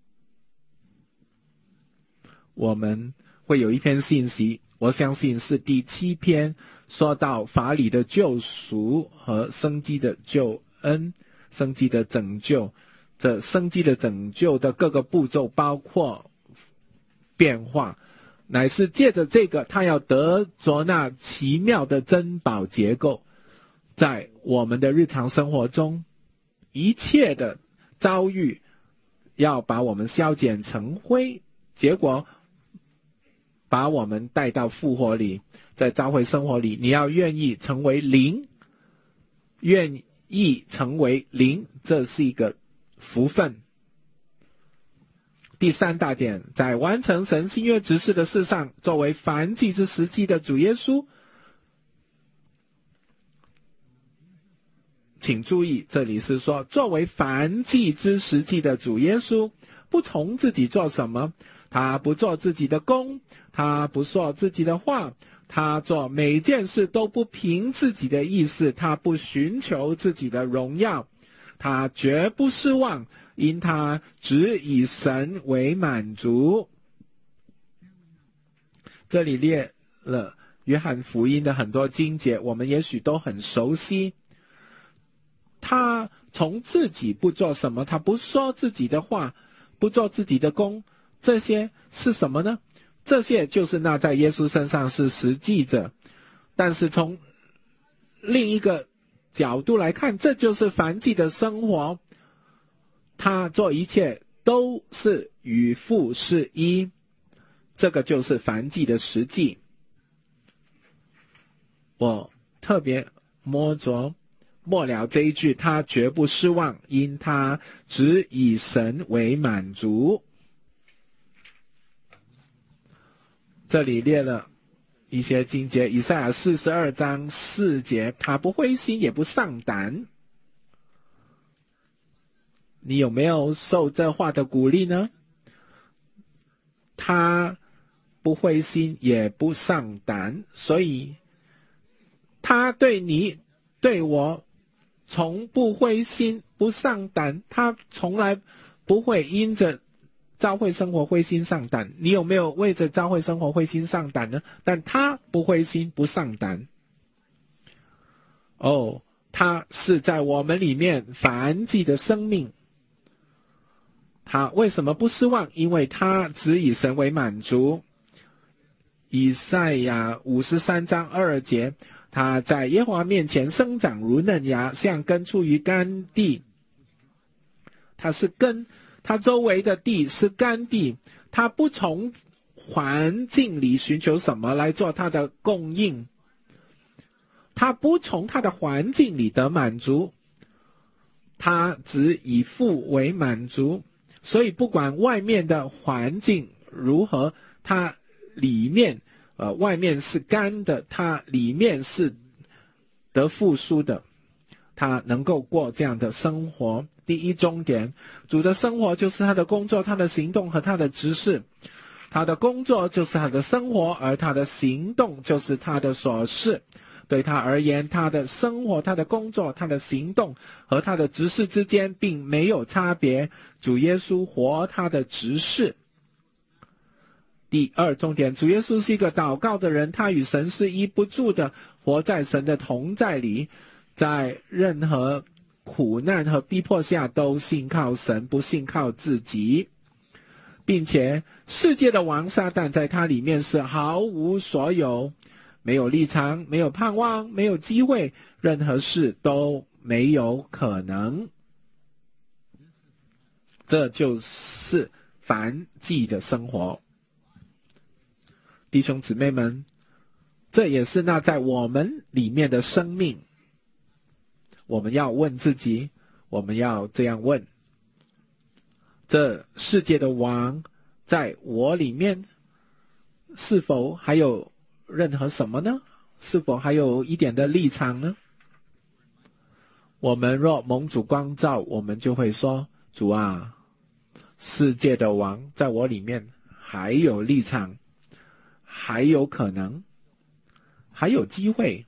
我们会有一篇信息，我相信是第7篇，说到法理的救赎和生机的救恩，生机的拯救。这生机的拯救的各个步骤包括变化，乃是借着这个他要得着那奇妙的珍宝结构，在我们的日常生活中一切的遭遇要把我们消减成灰，结果把我们带到复活里。在教会生活里，你要愿意成为灵，愿意成为灵，这是一个福分。第3大点，在完成神新约执事的事上，作为燔祭之实际的主耶稣。请注意，这里是说作为燔祭之实际的主耶稣，不从自己做什么，他不做自己的功，他不说自己的话，他做每件事都不凭自己的意思，他不寻求自己的荣耀，他绝不失望，因他只以神为满足。这里列了约翰福音的很多经节，我们也许都很熟悉。他从自己不做什么，他不说自己的话，不做自己的功，这些是什么呢？这些就是那在耶稣身上是实际者。但是从另一个角度来看，这就是燔祭的生活，他做一切都是与父是一，这个就是燔祭的实际。我特别摸着末了这一句，他绝不失望，因他只以神为满足。这里列了一些经节，以赛亚42章4节，他不灰心也不丧胆。你有没有受这话的鼓励呢？他不灰心也不丧胆，所以他对你对我从不灰心不丧胆，他从来不会因着教会生活灰心丧胆。你有没有为着教会生活灰心丧胆呢？但他不灰心不丧胆。他是在我们里面燔祭的生命。他为什么不失望？因为他只以神为满足。以赛亚53章2节，他在耶和华面前生长如嫩芽，像根出于干地。他是根，他周围的地是干地，他不从环境里寻求什么来做他的供应，他不从他的环境里得满足，他只以父为满足。所以不管外面的环境如何，他里面外面是干的，他里面是得复苏的，他能够过这样的生活。第一重点，主的生活就是他的工作，他的行动和他的执事。他的工作就是他的生活，而他的行动就是他的所事。对他而言，他的生活、他的工作、他的行动和他的执事之间并没有差别。主耶稣活他的执事。第二重点，主耶稣是一个祷告的人，他与神是一不住的，活在神的同在里，在任何苦难和逼迫下都信靠神，不信靠自己，并且世界的王撒旦在他里面是毫无所有，没有立场，没有盼望，没有机会，任何事都没有可能。 这就是凡祭的生活。弟兄姊妹们，这也是那在我们里面的生命。我们要问自己，我们要这样问：这世界的王在我里面是否还有任何什么呢？是否还有一点的立场呢？我们若蒙主光照，我们就会说：主啊，世界的王在我里面还有立场，还有可能，还有机会。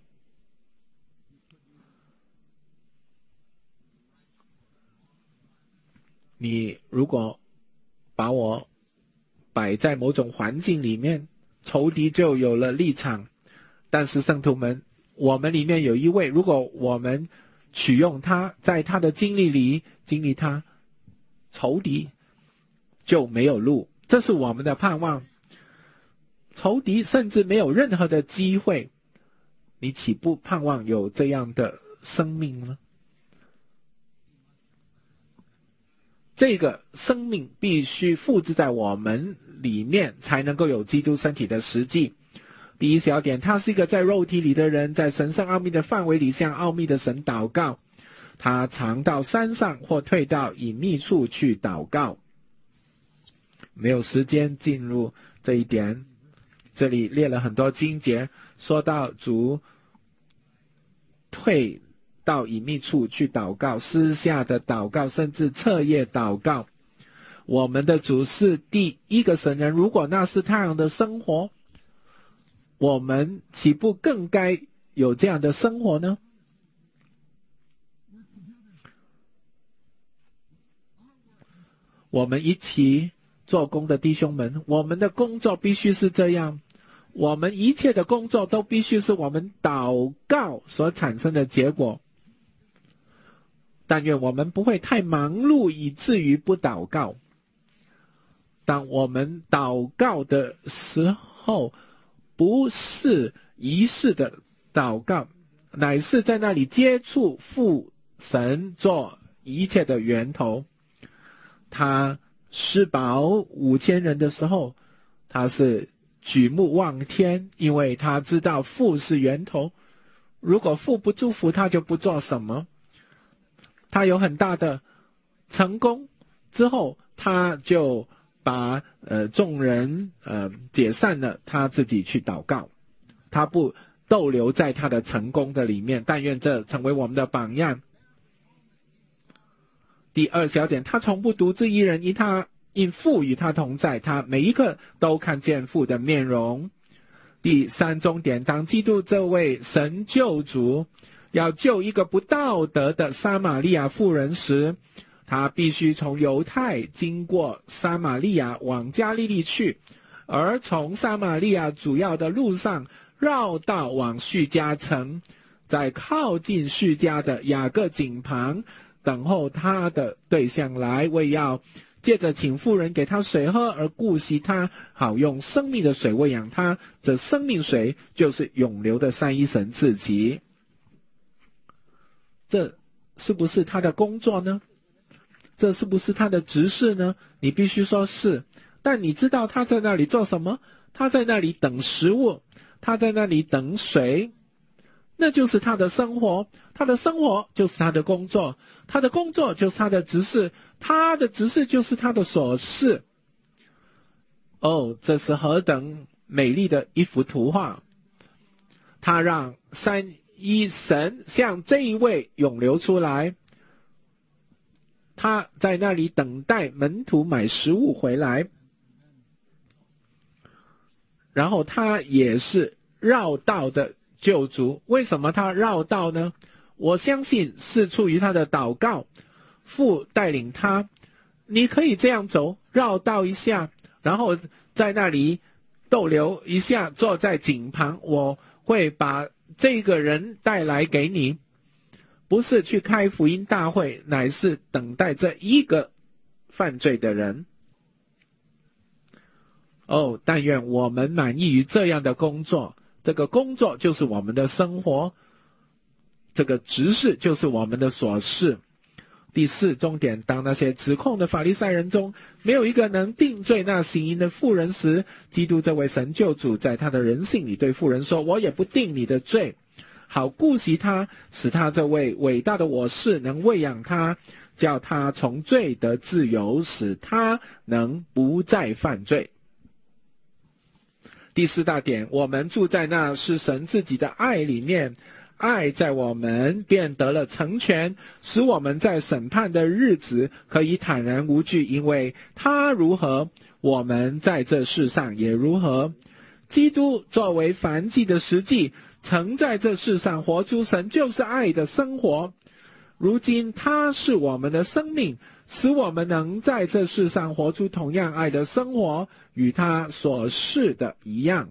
你如果把我摆在某种环境里面，仇敌就有了立场。但是圣徒们，我们里面有一位，如果我们取用他，在他的经历里经历他，仇敌就没有路。这是我们的盼望。仇敌甚至没有任何的机会，你岂不盼望有这样的生命呢？这个生命必须复制在我们里面，才能够有基督身体的实际。第一小点，他是一个在肉体里的人，在神圣奥秘的范围里向奥秘的神祷告。他常到山上或退到隐秘处去祷告。没有时间进入这一点，这里列了很多经节，说到主退到隐秘处去祷告，私下的祷告，甚至彻夜祷告。我们的主是第一个神人，如果那是他样的生活，我们岂不更该有这样的生活呢？我们一起做工的弟兄们，我们的工作必须是这样，我们一切的工作都必须是我们祷告所产生的结果。但愿我们不会太忙碌以至于不祷告。当我们祷告的时候，不是仪式的祷告，乃是在那里接触父神做一切的源头。他施饱5000人的时候，他是举目望天，因为他知道父是源头，如果父不祝福，他就不做什么。他有很大的成功之后，他就把众人解散了，他自己去祷告，他不逗留在他的成功的里面。但愿这成为我们的榜样。第二小点，他从不独自一人，因父与他同在，他每一刻都看见父的面容。第三重点，当基督这位神救主要救一个不道德的撒玛利亚妇人时，他必须从犹太经过撒玛利亚往加利利去，而从撒玛利亚主要的路上绕道往叙加城，在靠近叙加的雅各井旁等候他的对象来，为要借着请妇人给他水喝而顾惜他，好用生命的水喂养他。这生命水就是永流的三一神自己。这是不是他的工作呢？这是不是他的职事呢？你必须说是。但你知道他在那里做什么？他在那里等食物，他在那里等水，那就是他的生活。他的生活就是他的工作，他的工作就是他的职事，他的职事就是他的所事。哦，这是何等美丽的一幅图画！他让三一神向这一位涌流出来，他在那里等待门徒买食物回来，然后他也是绕道的救主。为什么他绕道呢？我相信是出于他的祷告，父带领他。你可以这样走，绕道一下，然后在那里逗留一下，坐在井旁，我会把这个人带来给你。不是去开福音大会，乃是等待这一个犯罪的人。哦，但愿我们满意于这样的工作，这个工作就是我们的生活，这个职事就是我们的所事。 第四重点，当那些指控的法利赛人中没有一个能定罪那行淫的妇人时，基督这位神救主在他的人性里对妇人说，我也不定你的罪，好顾惜他，使他这位伟大的我是能喂养他，叫他从罪得自由，使他能不再犯罪。第四大点，我们住在那是神自己的爱里面，爱在我们便得了成全，使我们在审判的日子可以坦然无惧，因为他如何，我们在这世上也如何。基督作为燔祭的实际，曾在这世上活出神就是爱的生活。如今他是我们的生命，使我们能在这世上活出同样爱的生活，与他所示的一样。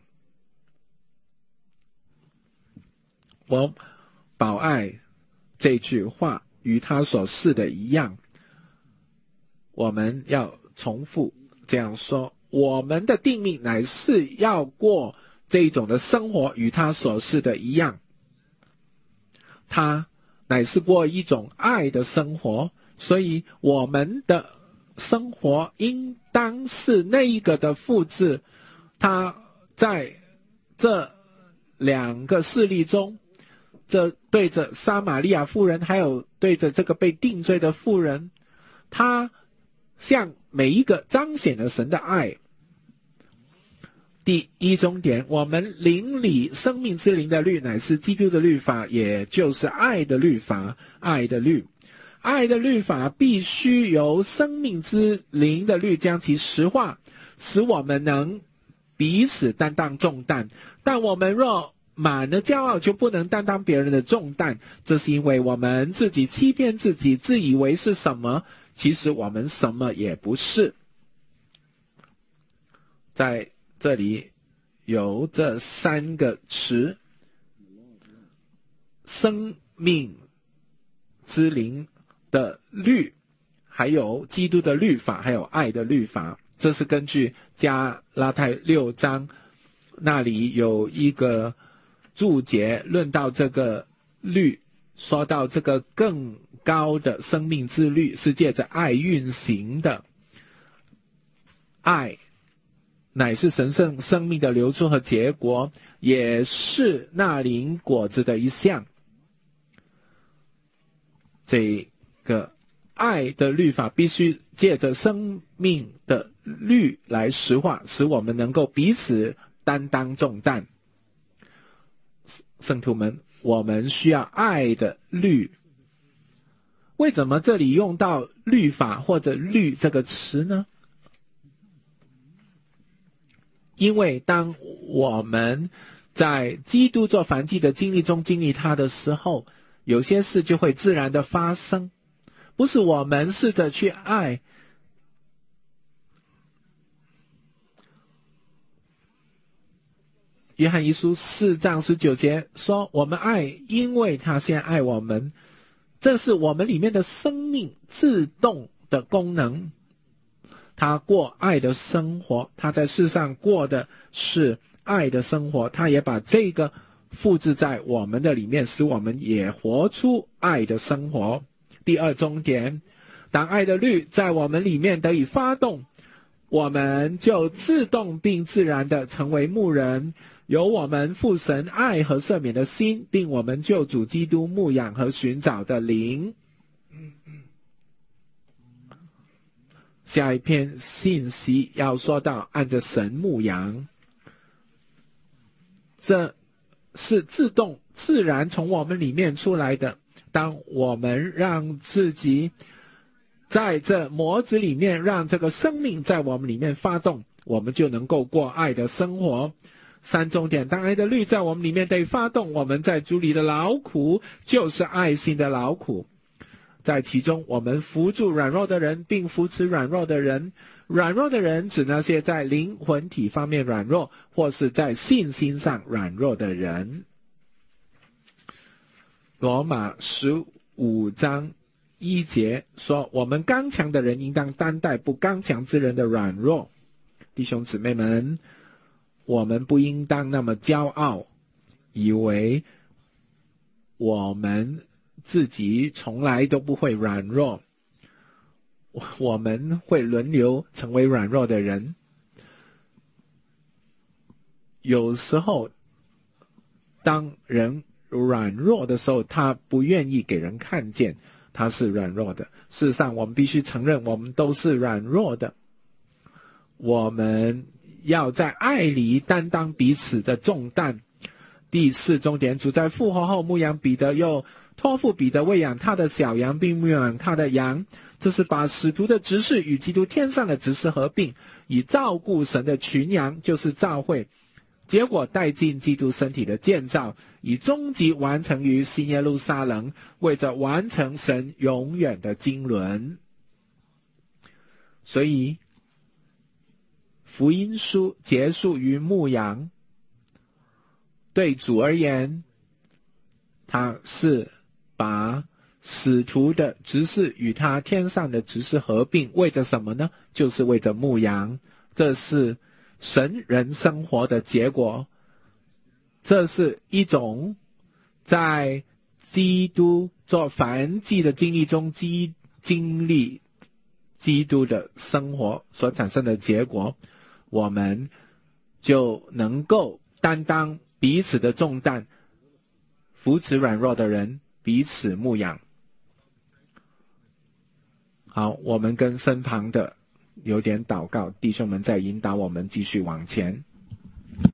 我保爱这句话与他所示的一样，我们要重复这样说，我们的定命乃是要过这一种的生活，与他所示的一样。他乃是过一种爱的生活，所以我们的生活应当是那一个的复制。他在这两个事例中，这对着撒玛利亚妇人，还有对着这个被定罪的妇人，他向每一个彰显了神的爱。第一重点，我们灵里生命之灵的律乃是基督的律法，也就是爱的律法。爱的律法必须由生命之灵的律将其实化，使我们能彼此担当重担。但我们若满了骄傲，就不能担当别人的重担，这是因为我们自己欺骗自己，自以为是什么，其实我们什么也不是。在这里有这三个词，生命之灵的律，还有基督的律法，还有爱的律法。这是根据加拉太6章那里有一个注解论到这个律，说到这个更高的生命之律是借着爱运行的。爱乃是神圣生命的流出和结果，也是那灵果子的一项。这个爱的律法必须借着生命的律来实化，使我们能够彼此担当重担。圣徒们，我们需要爱的律。为什么这里用到律法或者律这个词呢？因为当我们在基督做燔祭的经历中经历他的时候，有些事就会自然的发生，不是我们试着去爱。约翰一书4章19节说，我们爱，因为他先爱我们。这是我们里面的生命自动的功能。他过爱的生活，他在世上过的是爱的生活，他也把这个复制在我们的里面，使我们也活出爱的生活。第二重点，当爱的律在我们里面得以发动，我们就自动并自然地成为牧人，有我们父神爱和赦免的心，并我们救主基督牧养和寻找的灵。下一篇信息要说到按着神牧养，这是自动自然从我们里面出来的。当我们让自己在这模子里面，让这个生命在我们里面发动，我们就能够过爱的生活。三重点，当爱的律在我们里面得发动，我们在主里的劳苦就是爱心的劳苦。在其中，我们扶助软弱的人，并扶持软弱的人。软弱的人指那些在灵魂体方面软弱，或是在信心上软弱的人。罗马15章1节说，我们刚强的人应当担待不刚强之人的软弱。弟兄姊妹们，我们不应当那么骄傲，以为我们自己从来都不会软弱。 我们会轮流成为软弱的人。有时候当人软弱的时候，他不愿意给人看见他是软弱的。事实上我们必须承认，我们都是软弱的。我们要在爱里担当彼此的重担。第4重点，主在复活后牧养彼得，又托付彼得喂养他的小羊，并牧养他的羊。这是把使徒的职事与基督天上的职事合并，以照顾神的群羊，就是教会，结果带进基督身体的建造，以终极完成于新耶路撒冷，为着完成神永远的经纶。所以福音书结束于牧羊，对主而言，他是把使徒的职事与他天上的职事合并，为着什么呢？就是为着牧羊。这是神人生活的结果，这是一种在基督做燔祭的经历中经历基督的生活所产生的结果。我们就能够担当彼此的重担，扶持软弱的人，彼此牧养。好，我们跟身旁的有点祷告，弟兄们在引导我们继续往前。